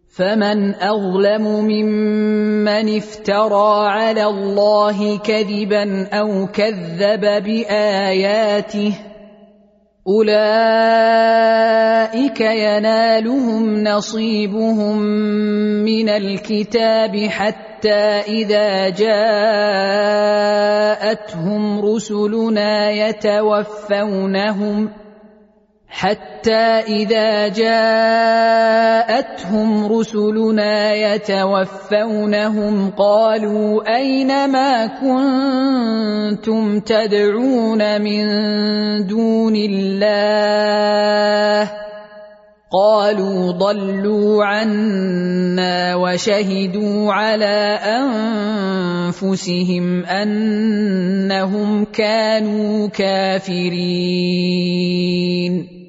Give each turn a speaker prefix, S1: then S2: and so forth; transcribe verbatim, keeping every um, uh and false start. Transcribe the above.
S1: فمن أظلم ممن افترى على الله كذبا أو كذب بآياته أولئك ينالهم نصيبهم من الكتاب حتى إذا جاءتهم رسلنا يتوفونهم حتى إذا جاءتهم رسلنا يتوفونهم قالوا أين ما كنتم تدعون من دون الله قالوا ضلوا عنا وشهدوا على أنفسهم أنهم كانوا كافرين